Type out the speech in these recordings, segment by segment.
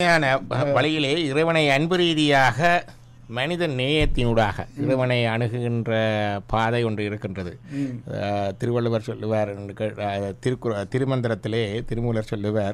உண்மையான வழியிலே இறைவனை அன்பு ரீதியாக மனித நேயத்தினூடாக இறைவனை அணுகுகின்ற பாதை ஒன்று இருக்கின்றது. திருவள்ளுவர் சொல்லுவார், திருமந்திரத்திலே திருமூலர் சொல்லுவார்,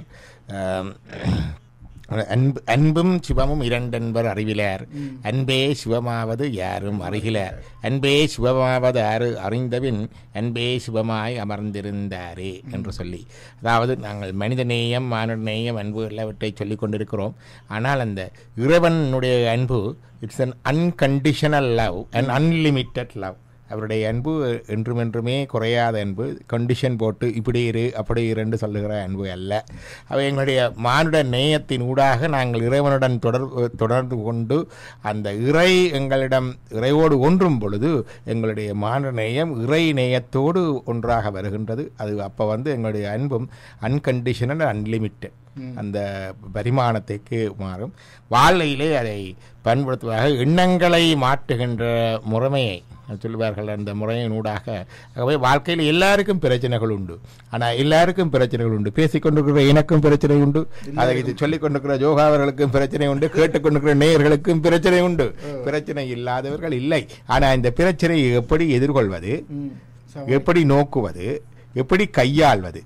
அன்பும் சிவமும் இரண்டென்பர் அறிவிலார், அன்பே சிவமாவது யாரும் அறிகிலார், அன்பே சிவமாவது அறிந்தபின் அன்பே சிவமாய் அமர்ந்திருந்தாரே என்று சொல்லி, அதாவது நாங்கள் மனித நேயம், மானுட நேயம், அன்பு எல்லாவற்றை சொல்லிக் கொண்டிருக்கிறோம். ஆனால் அந்த இறைவனுடைய அன்பு it's an unconditional love and unlimited love. அவருடைய அன்பு என்றுமென்றுமே குறையாத அன்பு, கண்டிஷன் போட்டு இப்படி இரு அப்படி இருன்னு சொல்லுகிற அன்பு அல்ல. அவை எங்களுடைய மானுட நேயத்தின் ஊடாக நாங்கள் இறைவனுடன் தொடர்ந்து கொண்டு அந்த இறைவோடு ஒன்றும் பொழுது எங்களுடைய மானுட நேயம் இறை நேயத்தோடு ஒன்றாக வருகின்றது. அது அப்போ எங்களுடைய அன்பும் அன்கண்டிஷனல் அன்லிமிட்டட் அந்த பரிமாணத்துக்கு மாறும். வாழ்க்கையிலே அதை பயன்படுத்துவதாக எண்ணங்களை மாற்றுகின்ற முறைமையை சொல்லுவார்கள். அந்த முறையினூடாக ஆகவே வாழ்க்கையில் எல்லாருக்கும் பிரச்சனைகள் உண்டு. ஆனால் எல்லாருக்கும் பிரச்சனைகள் உண்டு. பேசிக்கொண்டிருக்கிற எனக்கும் பிரச்சனை உண்டு, அதை இது சொல்லிக் கொண்டிருக்கிற யோகா அவர்களுக்கும் பிரச்சனை உண்டு, கேட்டுக்கொண்டிருக்கிற நேயர்களுக்கும் பிரச்சனை உண்டு. பிரச்சனை இல்லாதவர்கள் இல்லை. ஆனால் இந்த பிரச்சனையை எப்படி எதிர்கொள்வது, எப்படி நோக்குவது, எப்படி கையாள்வது,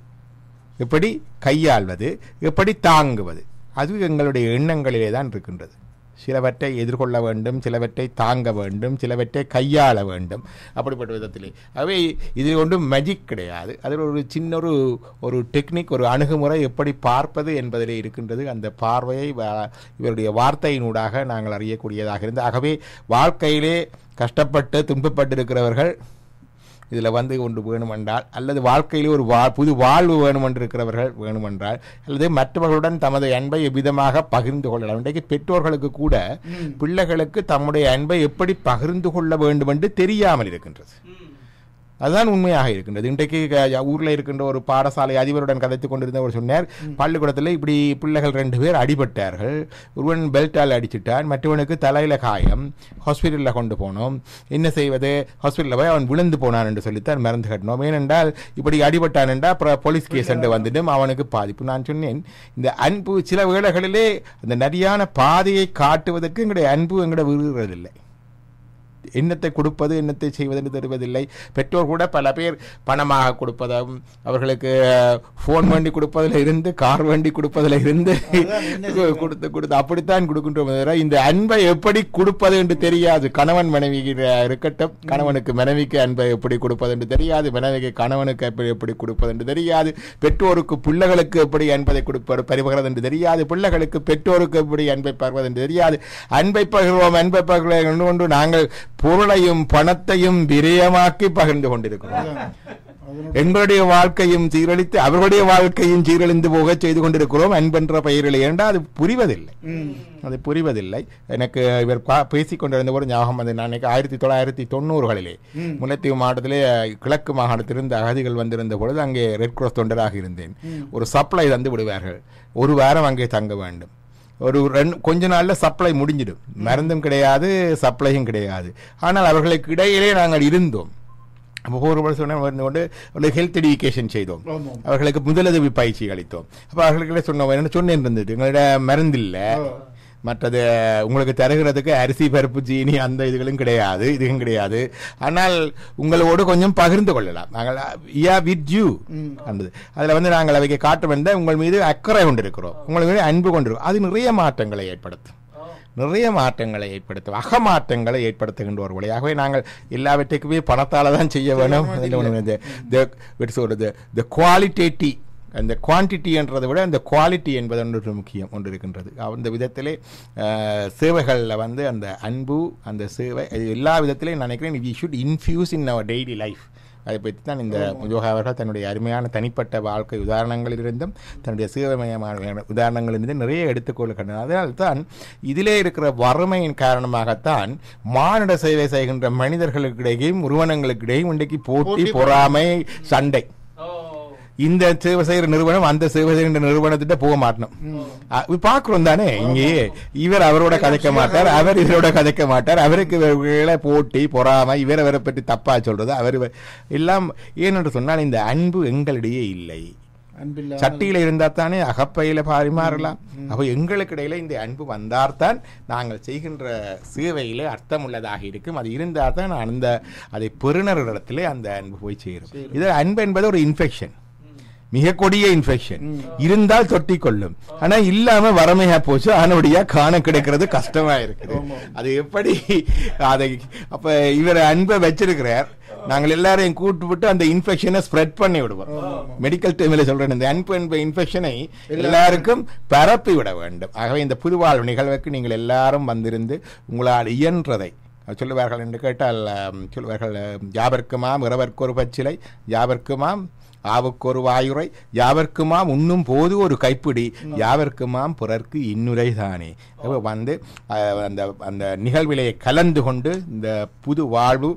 எப்படி தாங்குவது, அது எங்களுடைய எண்ணங்களிலே தான் இருக்கின்றது. சிலவற்றை எதிர்கொள்ள வேண்டும், சிலவற்றை தாங்க வேண்டும், சிலவற்றை கையாள வேண்டும். அப்படிப்பட்ட விதத்திலே அவை இது ஒன்றும் மேஜிக் கிடையாது. அதில் ஒரு சின்ன ஒரு டெக்னிக், ஒரு அணுகுமுறை எப்படி பார்ப்பது என்பதிலே இருக்கின்றது. அந்த பார்வையை இவருடைய வார்த்தையினூடாக நாங்கள் அறியக்கூடியதாக இருந்து, ஆகவே வாழ்க்கையிலே கஷ்டப்பட்டு துன்பப்பட்டிருக்கிறவர்கள் இதில் கொண்டு வேணுமென்றால், அல்லது வாழ்க்கையிலே ஒரு புது வாழ்வு வேணுமென்று இருக்கிறவர்கள் வேணுமென்றால், அல்லது மற்றவர்களுடன் தமது அன்பை எவ்விதமாக பகிர்ந்து கொள்ளலாம். இன்றைக்கு பெற்றோர்களுக்கு கூட பிள்ளைகளுக்கு தம்முடைய அன்பை எப்படி பகிர்ந்து கொள்ள வேண்டும் என்று தெரியாமல் இருக்கின்றது. அதுதான் உண்மையாக இருக்கின்றது. இன்றைக்கு ஊரில் இருக்கின்ற ஒரு பாடசாலை அதிபருடன் கதைத்துக் கொண்டிருந்தவர் சொன்னார், பள்ளிக்கூடத்தில் இப்படி பிள்ளைகள் 2 பேர் அடிபட்டார்கள், ஒருவன் பெல்ட்டால் அடிச்சுட்டான், மற்றவனுக்கு தலையில காயம், ஹாஸ்பிட்டலில் கொண்டு போனோம், என்ன செய்வது, ஹாஸ்பிட்டலில் போய் அவன் விழுந்து போனான் என்று சொல்லித்தான் மருந்து கட்டணும். ஏனென்றால் இப்படி அடிபட்டான் என்றால் அப்புறம் போலீஸ் கேஸ் என்று வந்துட்டும் அவனுக்கு பாதிப்பு. நான் சொன்னேன், இந்த அன்பு சில வேளைகளிலே அந்த நரியான பாதையை காட்டுவதற்கு எங்களுடைய அன்பு எங்களை விரும்புவதில்லை. எண்ணத்தை கொடுப்பது, எண்ணத்தை செய்வதென்று தருவதில்லை. பெற்றோர் கூட பல பேர் பணமாக கொடுப்பதும், அவர்களுக்கு ஃபோன் வண்டி கொடுப்பதில் இருந்து, கார் வண்டி கொடுப்பதில் இருந்து கொடுத்து அப்படித்தான் கொடுக்கின்றோம். இந்த அன்பை எப்படி கொடுப்பது என்று தெரியாது. கணவன் மனைவி இருக்கட்டும், கணவனுக்கு மனைவிக்கு அன்பை எப்படி கொடுப்பது என்று தெரியாது, மனைவிக்கு கணவனுக்கு எப்படி கொடுப்பது என்று தெரியாது, பெற்றோருக்கு பிள்ளைகளுக்கு எப்படி அன்பதை கொடுப்பது பரிபகிறது என்று தெரியாது, பிள்ளைகளுக்கு பெற்றோருக்கு எப்படி அன்பை பருவது என்று தெரியாது. அன்பை பகிர்வோம், அன்பை பகிர்வோம் கொண்டு நாங்கள் பொருளையும் பணத்தையும் விரயமாக்கி பகிர்ந்து கொண்டிருக்கிறோம். எங்களுடைய வாழ்க்கையும் சீரழித்து அவர்களுடைய வாழ்க்கையும் சீரழிந்து போக செய்து கொண்டிருக்கிறோம் அன்பென்ற பெயரில். என்றால் அது புரிவதில்லை. எனக்கு இவர் பேசிக் கொண்டிருந்த ஒரு ஞாபகம் வந்து, நான் 1990களிலே முல்லைத்தீவு மாவட்டத்திலே கிழக்கு மாகாணத்திலிருந்து அகதிகள் வந்திருந்த பொழுது அங்கே ரெட் கிராஸ் தொண்டராக இருந்தேன். ஒரு சப்ளை தந்து விடுவார்கள், ஒரு வாரம் அங்கே தங்க வேண்டும். கொஞ்ச நாள்ல சப்ளை முடிஞ்சிடும், மருந்தும் கிடையாது, சப்ளையும் கிடையாது. ஆனால் அவர்களுக்கு இடையிலே நாங்கள் இருந்தோம். ஒவ்வொரு வருஷம் கொண்டு ஒரு ஹெல்த் எஜுகேஷன் செய்தோம், அவர்களுக்கு முதலுதவி பயிற்சி அளித்தோம். அப்போ அவர்களுக்கு சொன்னோம், என்ன சொன்னேன் இருந்தது, எங்களோட மருந்து இல்லை, மற்றது உங்களுக்கு தருகிறதுக்கு அரிசி பருப்பு சீனி அந்த இதுகளும் கிடையாது, இதுவும் கிடையாது, ஆனால் உங்களோடு கொஞ்சம் பகிர்ந்து கொள்ளலாம், நாங்கள் வித் யூ என்பது. அதில் நாங்கள் அவைக்கு காட்ட வந்த உங்கள் மீது அக்கறை கொண்டிருக்கிறோம், உங்கள் மீது அன்பு கொண்டிருக்கிறோம். அது நிறைய மாற்றங்களை ஏற்படுத்தும், அகமாற்றங்களை ஏற்படுத்துகின்ற ஒரு வழியாகவே நாங்கள் எல்லாவற்றுக்குமே பணத்தால் தான் செய்ய வேணும். குவாலிட்டேட்டிவ், அந்த குவான்டிட்டி என்றதை விட அந்த குவாலிட்டி என்பது ஒன்று முக்கியம் ஒன்று இருக்கின்றது. அந்த விதத்திலே சேவைகளில் அந்த அன்பு, அந்த சேவை எல்லா விதத்திலையும் நினைக்கிறேன் we should infuse in our daily life. அதை பற்றி தான் இந்த யோகா அவர்கள் தன்னுடைய அருமையான தனிப்பட்ட வாழ்க்கை உதாரணங்களிலிருந்தும் தன்னுடைய சேவைமயமான உதாரணங்களிலிருந்து நிறைய எடுத்துக்கொள்கின்றனர். அதனால் தான் இதிலே இருக்கிற வறுமையின் காரணமாகத்தான் மானிட சேவை செய்கின்ற மனிதர்களுக்கிடையும் நிறுவனங்களுக்கிடையும் இன்றைக்கு போட்டி, பொறாமை, சண்டை. இந்த சேவை செய்கிற நிறுவனம் அந்த சேவை செய்கின்ற நிறுவனத்திட்ட போக மாட்டோம், பார்க்கிறோம் தானே. இங்கே இவர் அவரோட கதைக்க மாட்டார், அவர் இவரோட கதைக்க மாட்டார், அவருக்கு போட்டி, பொறாமை, இவரை பற்றி தப்பா சொல்றது அவர் எல்லாம். ஏனென்று சொன்னால் இந்த அன்பு எங்களிடையே இல்லை. சட்டியில இருந்தா தானே அகப்பையில பரிமாறலாம். அப்போ எங்களுக்கு இடையில இந்த அன்பு வந்தால்தான் நாங்கள் செய்கின்ற சேவையில அர்த்தம் உள்ளதாக இருக்கும். அது இருந்தால் தான் அந்த அதை பெறுநரிடத்திலே அந்த அன்பு போய் சேரும். இது அன்பு என்பது ஒரு இன்ஃபெக்ஷன், மிக கொடிய இன்ஃபெக்ஷன். இருந்தால் தொட்டி கொள்ளும், ஆனா இல்லாம வறுமையா போச்சு, ஆனபடியா காண கிடைக்கிறது கஷ்டமா இருக்குது. அது எப்படி அதை அப்ப இவர் அன்பை வச்சிருக்கிறார், நாங்கள் எல்லாரையும் கூட்டு விட்டு அந்த இன்ஃபெக்ஷனை ஸ்ப்ரெட் பண்ணி விடுவோம். மெடிக்கல் டைம்ல சொல்றேன், இந்த அன்பு என்ப இன்ஃபெக்ஷனை எல்லாருக்கும் பரப்பி விட வேண்டும். ஆகவே இந்த புதுவாழ்வு நிகழ்வுக்கு நீங்கள் எல்லாரும் வந்திருந்து உங்களால் இயன்றதை சொல்லுவார்கள் என்று கேட்டால் சொல்லுவார்கள், யாவர்க்குமாம் இரவர்க்கு ஒரு பச்சிலை, யாவர்க்குமாம் ஆவுக்கு ஒரு வாயுரை, யாவர்க்குமாம் உண்ணும் போது ஒரு கைப்பிடி, யாவர்க்குமாம் பிறர்க்கு இன்னுரை தானே. வந்து அந்த அந்த நிகழ்விலே கலந்து கொண்டு இந்த புது வாழ்வு,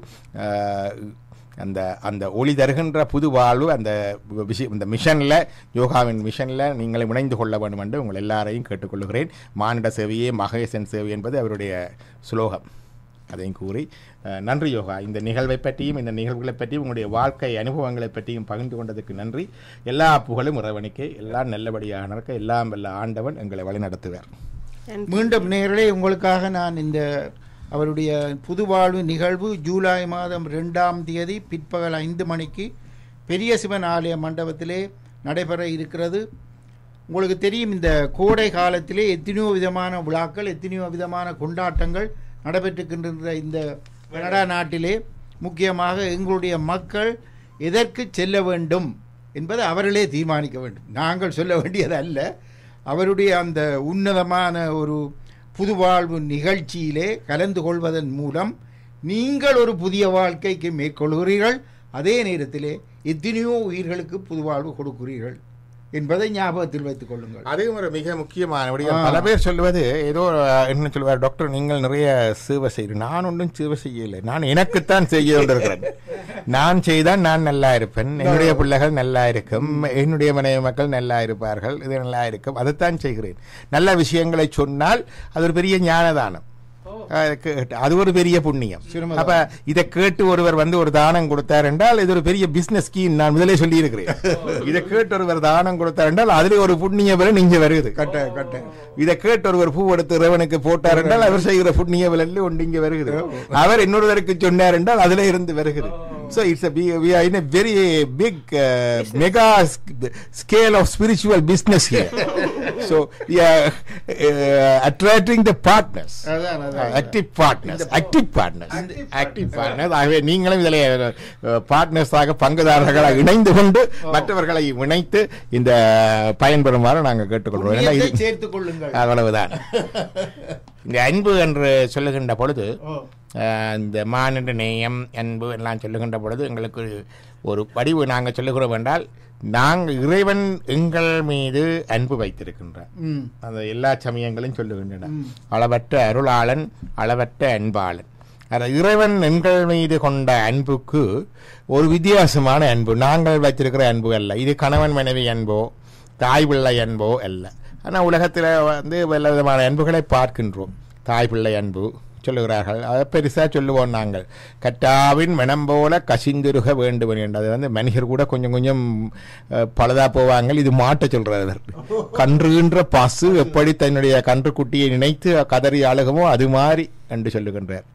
அந்த அந்த ஒளி தருகின்ற புது வாழ்வு, அந்த இந்த மிஷனில், யோகாவின் மிஷனில் நீங்கள் இணைந்து கொள்ள வேண்டும் என்று உங்கள் எல்லாரையும் கேட்டுக்கொள்கிறேன். மானிட சேவையே மகேசன் சேவை என்பது அவருடைய சுலோகம். அதையும் கூறி நன்றி யோகா. இந்த நிகழ்வை பற்றியும் இந்த நிகழ்வுகளை பற்றியும் உங்களுடைய வாழ்க்கை அனுபவங்களை பற்றியும் பகிர்ந்து கொண்டதுக்கு நன்றி. எல்லா புகழும் இறைவனுக்கே, எல்லாம் நல்லபடியாக நடக்க எல்லாம் வல்ல ஆண்டவன் எங்களை வழி நடத்துவார். மீண்டும் நேரலே உங்களுக்காக நான் இந்த அவருடைய புதுவாழ்வு நிகழ்வு ஜூலை மாதம் 2ஆம் தேதி பிற்பகல் 5 மணிக்கு பெரிய சிவன் ஆலய மண்டபத்திலே நடைபெற இருக்கிறது. உங்களுக்கு தெரியும், இந்த கோடை காலத்திலே எத்தனையோ விதமான விழாக்கள், எத்தனையோ விதமான கொண்டாட்டங்கள் நடைபெற்றுக்கின்ற இந்த கனடா நாட்டிலே முக்கியமாக எங்களுடைய மக்கள் எதற்கு செல்ல வேண்டும் என்பதை அவர்களே தீர்மானிக்க வேண்டும். நாங்கள் சொல்ல வேண்டியது அல்ல. அவருடைய அந்த உன்னதமான ஒரு புதுவாழ்வு நிகழ்ச்சியிலே கலந்து கொள்வதன் மூலம் நீங்கள் ஒரு புதிய வாழ்க்கைக்கு மேற்கொள்கிறீர்கள், அதே நேரத்திலே எத்தனையோ உயிர்களுக்கு புதுவாழ்வு கொடுக்கிறீர்கள் என்பதை ஞாபகத்தில் வைத்துக் கொள்ளுங்கள். அதுவும் ஒரு மிக முக்கியமான விடயம். பல பேர் சொல்லுவது, ஏதோ என்ன சொல்லுவார், டாக்டர் நீங்கள் நிறைய சேவை செய்கிறேன். நான் ஒன்றும் சேவை செய்யலை, நான் எனக்குத்தான் செய்ய கொண்டிருக்கிறேன். நான் செய்தால் நான் நல்லா இருப்பேன், என்னுடைய பிள்ளைகள் நல்லா இருக்கும், என்னுடைய மனைவி மக்கள் நல்லா இருப்பார்கள், இது நல்லா இருக்கும், அதைத்தான் செய்கிறேன். நல்ல விஷயங்களை சொன்னால் அது ஒரு பெரிய ஞானதானம், அது ஒரு பெரிய புண்ணியம். அப்ப இதை கேட்டு ஒருவர் வந்து ஒரு தானம் கொடுத்தார் என்றால் இது ஒரு பெரிய பிசினஸ் ஸ்கீம். நான் முதலே சொல்லி இருக்கிறேன், இதை கேட்டு ஒருவர் தானம் கொடுத்தார் என்றால் அதுல ஒரு புண்ணிய விலை நீங்க வருது. இதை கேட்டு ஒருவர் பூ எடுத்து இறைவனுக்கு போட்டார் என்றால் அவர் செய்கிற புண்ணிய விலை ஒன்று இங்க வருகிறது. அவர் இன்னொருவருக்கு சொன்னார் என்றால் அதுல இருந்து வருகிறது. So it's we are in a very big mega scale of spiritual business here. So we are attracting the partners, active partners. ஆகவே நீங்களும் இதில் பார்ட்னர்ஸாக பங்குதாரர்களாக இணைந்து கொண்டு மற்றவர்களை இணைத்து இந்த பயன்பெறுமாறு நாங்கள் கேட்டுக்கொள்வோம். சேர்த்துக் கொள்ளுங்கள், அவ்வளவுதான். இந்த அன்பு என்று சொல்லுகின்ற பொழுது, இந்த மானிட நேயம், அன்பு எல்லாம் சொல்லுகின்ற பொழுது எங்களுக்கு ஒரு வடிவு நாங்கள் சொல்லுகிறோம் என்றால், நாங்கள் இறைவன் எங்கள் மீது அன்பு வைத்திருக்கின்றார். அந்த எல்லா சமயங்களையும் சொல்லுகின்றன. அளவற்ற அருளாளன், அளவற்ற அன்பாளன். இறைவன் எங்கள் மீது கொண்ட அன்புக்கு ஒரு வித்தியாசமான அன்பு, நாங்கள் வைத்திருக்கிற அன்பு அல்ல. இது கணவன் மனைவி அன்போ தாய் பிள்ளை அன்போ அல்ல. ஆனால் உலகத்தில் வந்து பல விதமான அன்புகளை பார்க்கின்றோம். தாய் பிள்ளை அன்பு சொல்லுகிறார்கள், அதை பெருசாக சொல்லுவோம் நாங்கள். கட்டாவின் மனம் போல கசிந்துருக வேண்டும் என்று. அது வந்து மனிதர் கூட கொஞ்சம் கொஞ்சம் பழுதா போவாங்க. இது மாட்ட சொல்றாரு. கன்றுகின்ற பசு எப்படி தன்னுடைய கன்றுக்குட்டியை நினைத்து கதறி அழுகுமோ அது மாதிரி என்று சொல்லுகின்றார்.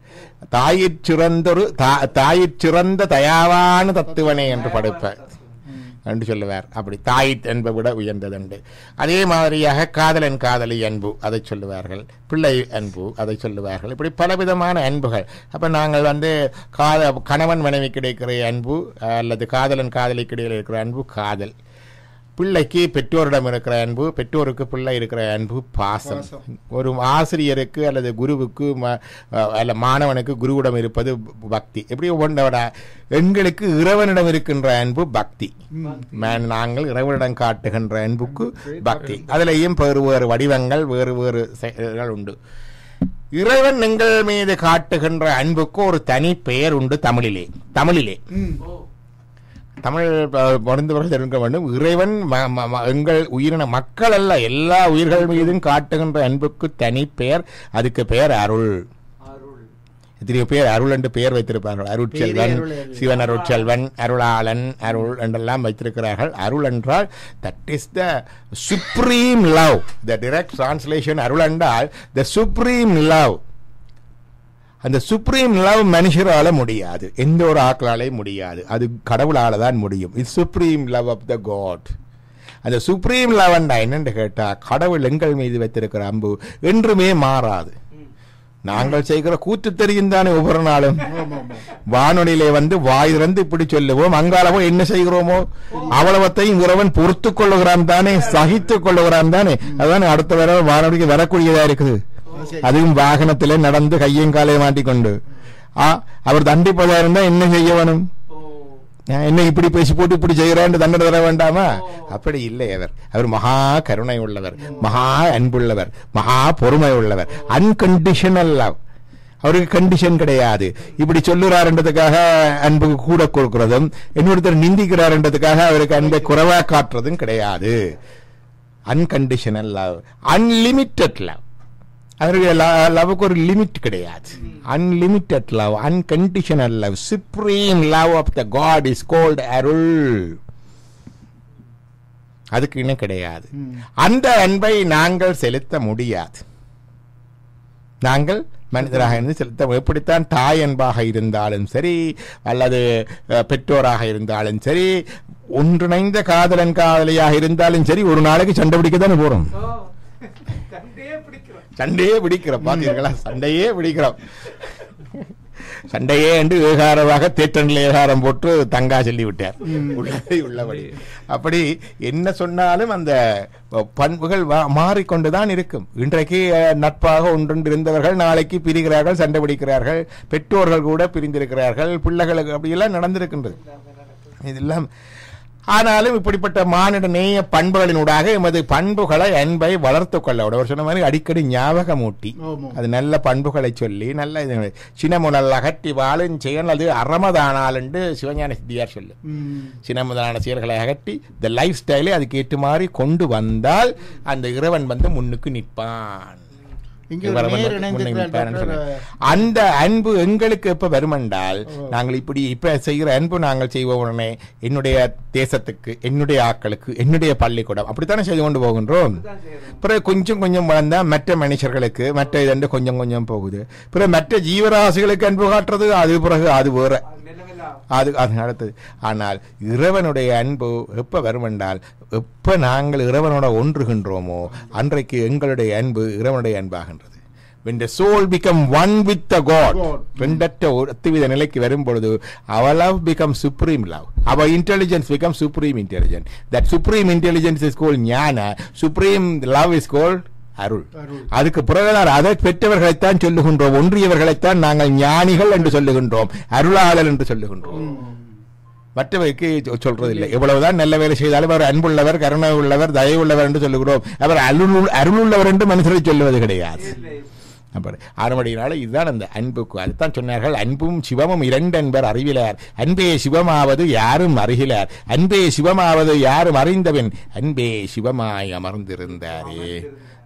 தாயிற் சிறந்த தயாவான தத்துவனே என்று படைப்பார் என்று சொல்லுவார். அப்படி தாய் அன்பை விட உயர்ந்ததுண்டு. அதே மாதிரியாக காதலன் காதலி அன்பு அதை சொல்லுவார்கள், பிள்ளை அன்பு அதை சொல்லுவார்கள். இப்படி பலவிதமான அன்புகள். அப்போ நாங்கள் வந்து கணவன் மனைவி கிடைக்கிற அன்பு அல்லது காதலன் காதலிக்கு இடையில் இருக்கிற அன்பு காதல், பிள்ளைக்கு பெற்றோரிடம் இருக்கிற அன்பு, பெற்றோருக்கு பிள்ளை இருக்கிற அன்பு பாசம், ஒரு ஆசிரியருக்கு அல்லது குருவுக்கு அல்ல மாணவனுக்கு குருவிடம் இருப்பது பக்தி. எப்படி ஒவ்வொன்றோட எங்களுக்கு இறைவனிடம் இருக்கின்ற அன்பு பக்தி. நாங்கள் இறைவனிடம் காட்டுகின்ற அன்புக்கு பக்தி. அதிலேயும் வேறு வேறு வடிவங்கள், வேறு வேறு செயல்கள் உண்டு. இறைவன் எங்கள் மீது காட்டுகின்ற அன்புக்கு ஒரு தனி பெயர் உண்டு தமிழிலே. தமிழ் மருந்துவர்கள் தெரிவிக்க வேண்டும். இறைவன் எங்கள் உயிரின மக்கள் அல்ல, எல்லா உயிர்கள் மீதும் காட்டுகின்ற அன்புக்கு தனி பெயர், அதுக்கு பெயர் அருள். எத்தனையோ பேர் அருள் என்று பெயர் வைத்திருப்பார்கள். அருட்செல்வன், சிவன் அருட்செல்வன், அருளாளன், அருள் என்றெல்லாம் வைத்திருக்கிறார்கள். அருள் என்றால் that is the supreme love. The direct translation அருள் என்றால் த சுப்ரீம் லவ். அந்த சுப்ரீம் லவ் மனுஷரால முடியாது, எந்த ஒரு ஆக்களாலே முடியாது, அது கடவுளால தான் முடியும். It's supreme love of the God. அந்த சுப்ரீம் லவ் என்னன்னு கேட்டா, கடவுள் எங்கள் மீது வைத்திருக்கிற அன்பு என்றுமே மாறாது. நாங்கள் செய்கிற கூத்து தெரியும் தானே, ஒவ்வொரு நாளும் வானொலியிலே வாய் திறந்து இப்படி சொல்லுவோம், அங்காலவோ என்ன செய்கிறோமோ அவ்வளவத்தையும் இறைவன் பொறுத்துக் கொள்ளுகிறான் தானே, சகித்துக் கொள்ளுகிறான் தானே. அதுதான் அடுத்த வர வானொலிக்கு வரக்கூடியதா இருக்குது. அதுவும் வாகனத்திலே நடந்து கையும் காலையும் மாட்டிக்கொண்டு அவர் தண்டிப்பதா இருந்தா என்ன செய்ய வேணும்? என்ன இப்படி பேசி போட்டு இப்படி செய்யறான்னு தண்டனை தர வேண்டாமா? அப்படி இல்லை. அவர் மகா கருணை உள்ளவர், மகா அன்புள்ளவர், மகா பொறுமை உள்ளவர். Unconditional love. அவருக்கு கண்டிஷன் கிடையாது. இப்படி சொல்லுறாருன்றதுக்காக அன்பு கூட கொடுக்கிறதும், இன்னொருத்தர் நிந்திக்கிறாருன்றதுக்காக அவருக்கு அன்பை குறைவா காட்டுறதும் கிடையாது. Unconditional love, unlimited love. அவருடைய லவ்வுக்கு ஒரு லிமிட் கிடையாது. Unlimited love, unconditional love, supreme love of the God is called அருள். அதுக்கு இன்னும் கிடையாது. அந்த அன்பை நாங்கள் செலுத்த முடியாது. நாங்கள் மனிதராக இருந்து செலுத்த, எப்படித்தான் தாய் அன்பாக இருந்தாலும் சரி, அல்லது பெற்றோராக இருந்தாலும் சரி, ஒன்றிணைந்த காதலன் காதலியாக இருந்தாலும் சரி, ஒரு நாளைக்கு சண்டை பிடிக்கத்தானே போறோம். சண்டையே பிடிக்கிறோம், பாத்தீர்களா? சண்டையே பிடிக்கிறோம். சண்டையே என்று ஏகாரமாக தேற்றனில் ஏகாரம் போட்டு தங்கா சொல்லி விட்டார், உள்ளதை உள்ளபடி. அப்படி என்ன சொன்னாலும் அந்த பண்புகள் மாறிக்கொண்டுதான் இருக்கும். இன்றைக்கு நட்பாக ஒன்றொன்று இருந்தவர்கள் நாளைக்கு பிரிகிறார்கள், சண்டை பிடிக்கிறார்கள். பெற்றோர்கள் கூட பிரிந்திருக்கிறார்கள், பிள்ளைகளுக்கு அப்படியெல்லாம் நடந்திருக்கின்றது இதெல்லாம். ஆனாலும் இப்படிப்பட்ட மானிட நேய பண்புகளினூடாக எமது பண்புகளை, அன்பை வளர்த்துக் கொள்ள அவர் சொன்ன மாதிரி அடிக்கடி ஞாபகமூட்டி, அது நல்ல பண்புகளை சொல்லி, நல்ல சினமுதல் அகற்றி வாழும் செயல் அது அறமதானால் என்று சிவஞான சித்தியார் சொல்லு. சினமுதலான செயல்களை அகற்றி இந்த லைஃப் ஸ்டைலை அதுக்கு ஏற்று மாதிரி கொண்டு வந்தால் அந்த இறைவன் முன்னுக்கு நிற்பான். அந்த அன்பு எங்களுக்கு எப்ப வருமென்றால், நாங்கள் இப்படி இப்ப செய்கிற அன்பு நாங்கள் செய்வோம் உடனே என்னுடைய தேசத்துக்கு, என்னுடைய ஆக்களுக்கு, என்னுடைய பள்ளிக்கூடம் அப்படித்தானே செய்து கொண்டு போகின்றோம். பிறகு கொஞ்சம் கொஞ்சம் வளர்ந்தா மற்ற மனுஷர்களுக்கு, மற்ற இதென்று கொஞ்சம் கொஞ்சம் போகுது. பிறகு மற்ற ஜீவராசிகளுக்கு அன்பு காட்டுறது, அது பிறகு அது வேற, அது நடத்தது. ஆனால் இறைவனுடைய அன்பு எப்ப வருமென்றால், எப்ப நாங்கள் இறைவனோட ஒன்றுகின்றோமோ அன்றைக்கு எங்களுடைய அன்பு இறைவனுடைய அன்பாகின்றது. When the soul become one with the God, ரெண்டற்ற ஒத்துவித நிலைக்கு வரும் பொழுது our love becomes supreme love, our intelligence becomes supreme intelligence. That supreme intelligence is called ஞான, supreme love is called அருள். அதுக்கு பிறகுதான் அதை பெற்றவர்களைத்தான் சொல்லுகின்றோம், ஒன்றியவர்களைத்தான் நாங்கள் ஞானிகள் என்று சொல்லுகின்றோம், அருளாளர் என்று சொல்லுகின்றோம். மற்றவைக்கு சொல்றதில்லை. எவ்வளவுதான் நல்ல வேலை செய்தாலும் அவர் அன்புள்ளவர், கருணை உள்ளவர், தயவு உள்ளவர் என்று சொல்லுகிறோம். அவர் அருளுள்ளவர் என்று மனுஷரை சொல்லுவது கிடையாது. ஆறுமடியினால இதுதான் அந்த அன்புக்கு. அதுதான் சொன்னார்கள், அன்பும் சிவமும் இரண்டு என்பர் அறிவிலார், அன்பே சிவமாவது யாரும் அறிகிலார், அன்பே சிவமாவது யாரும் அறிந்தவன், அன்பே சிவமாய் அமர்ந்திருந்தாரே.